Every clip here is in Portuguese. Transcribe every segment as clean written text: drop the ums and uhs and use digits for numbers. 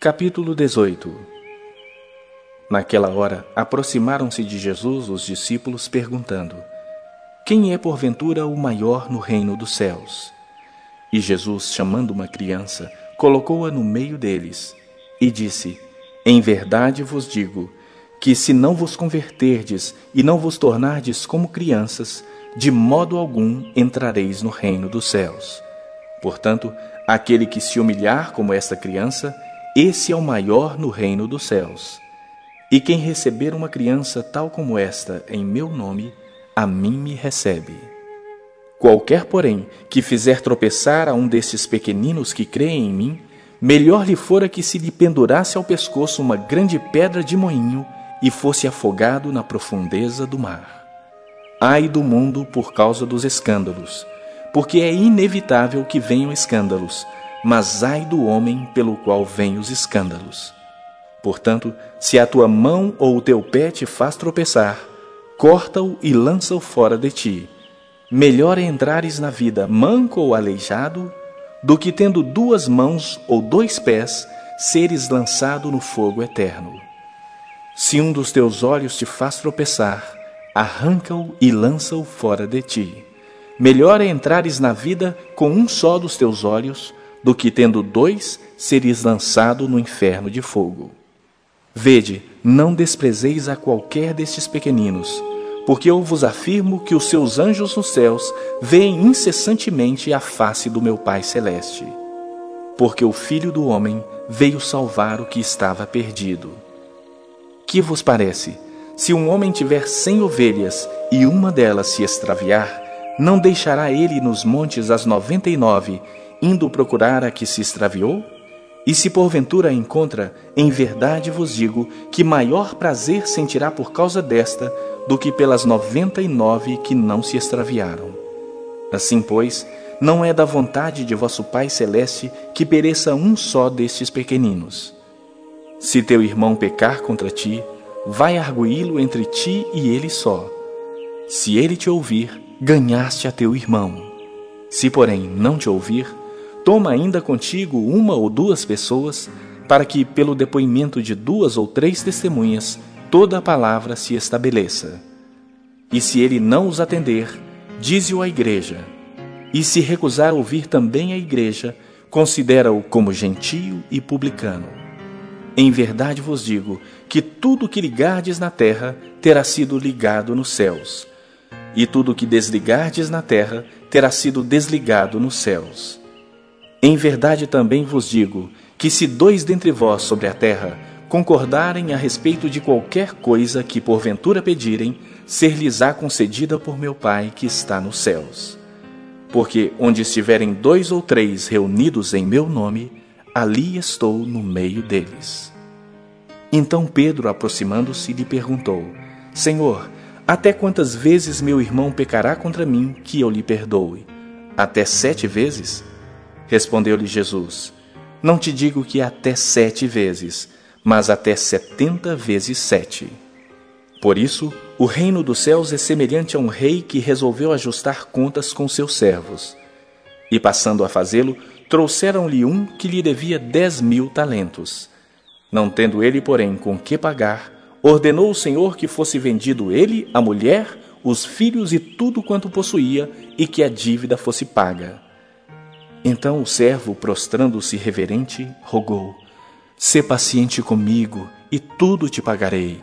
Capítulo 18. Naquela hora, aproximaram-se de Jesus os discípulos, perguntando: Quem é porventura o maior no reino dos céus? E Jesus, chamando uma criança, colocou-a no meio deles, e disse: Em verdade vos digo, que se não vos converterdes e não vos tornardes como crianças, de modo algum entrareis no reino dos céus. Portanto, aquele que se humilhar como esta criança, esse é o maior no reino dos céus. E quem receber uma criança tal como esta em meu nome, a mim me recebe. Qualquer, porém, que fizer tropeçar a um destes pequeninos que creem em mim, melhor lhe fora que se lhe pendurasse ao pescoço uma grande pedra de moinho e fosse afogado na profundeza do mar. Ai do mundo por causa dos escândalos, porque é inevitável que venham escândalos, mas ai do homem pelo qual vêm os escândalos. Portanto, se a tua mão ou o teu pé te faz tropeçar, corta-o e lança-o fora de ti. Melhor é entrares na vida manco ou aleijado, do que tendo duas mãos ou dois pés, seres lançado no fogo eterno. Se um dos teus olhos te faz tropeçar, arranca-o e lança-o fora de ti. Melhor é entrares na vida com um só dos teus olhos, do que tendo dois, seres lançado no inferno de fogo. Vede, não desprezeis a qualquer destes pequeninos, porque eu vos afirmo que os seus anjos nos céus veem incessantemente a face do meu Pai Celeste. Porque o Filho do Homem veio salvar o que estava perdido. Que vos parece? Se um homem tiver 100 ovelhas e uma delas se extraviar, não deixará ele nos montes as 99, indo procurar a que se extraviou? E se porventura a encontra, em verdade vos digo que maior prazer sentirá por causa desta do que pelas 99 que não se extraviaram. Assim, pois, não é da vontade de vosso Pai Celeste que pereça um só destes pequeninos. Se teu irmão pecar contra ti, vai arguí-lo entre ti e ele só. Se ele te ouvir, ganhaste a teu irmão. Se, porém, não te ouvir, toma ainda contigo uma ou duas pessoas, para que, pelo depoimento de 2 ou 3 testemunhas, toda a palavra se estabeleça. E se ele não os atender, dize-o à igreja. E se recusar ouvir também a igreja, considera-o como gentio e publicano. Em verdade vos digo que tudo o que ligardes na terra terá sido ligado nos céus, e tudo o que desligardes na terra terá sido desligado nos céus. Em verdade também vos digo que se 2 dentre vós sobre a terra concordarem a respeito de qualquer coisa que porventura pedirem, ser-lhes-á concedida por meu Pai que está nos céus. Porque onde estiverem 2 ou 3 reunidos em meu nome, ali estou no meio deles. Então Pedro, aproximando-se, lhe perguntou: Senhor, até quantas vezes meu irmão pecará contra mim que eu lhe perdoe? Até 7 vezes? Respondeu-lhe Jesus: Não te digo que até 7 vezes, mas até 70 vezes 7. Por isso, o reino dos céus é semelhante a um rei que resolveu ajustar contas com seus servos. E passando a fazê-lo, trouxeram-lhe um que lhe devia 10.000 talentos. Não tendo ele, porém, com que pagar, ordenou o Senhor que fosse vendido ele, a mulher, os filhos e tudo quanto possuía, e que a dívida fosse paga. Então o servo, prostrando-se reverente, rogou: Sê paciente comigo, e tudo te pagarei.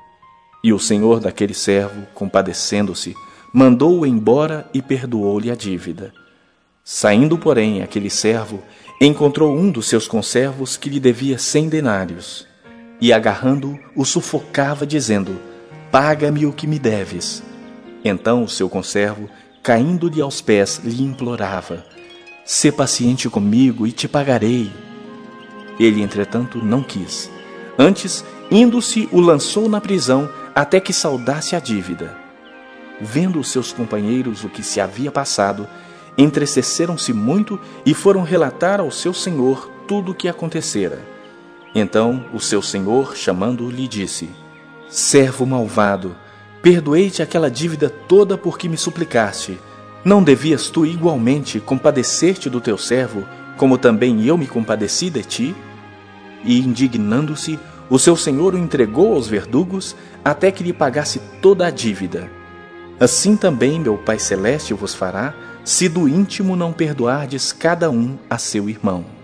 E o senhor daquele servo, compadecendo-se, mandou-o embora e perdoou-lhe a dívida. Saindo, porém, aquele servo, encontrou um dos seus conservos que lhe devia 100 denários, e agarrando-o, o sufocava, dizendo: Paga-me o que me deves. Então o seu conservo, caindo-lhe aos pés, lhe implorava: Sê paciente comigo e te pagarei. Ele, entretanto, não quis. Antes, indo-se, o lançou na prisão até que saldasse a dívida. Vendo os seus companheiros o que se havia passado, entristeceram-se muito e foram relatar ao seu senhor tudo o que acontecera. Então o seu senhor, chamando-o, lhe disse: Servo malvado, perdoei-te aquela dívida toda porque me suplicaste. Não devias tu igualmente compadecer-te do teu servo, como também eu me compadeci de ti? e, indignando-se, o seu senhor o entregou aos verdugos até que lhe pagasse toda a dívida. Assim também meu Pai Celeste vos fará, se do íntimo não perdoardes cada um a seu irmão.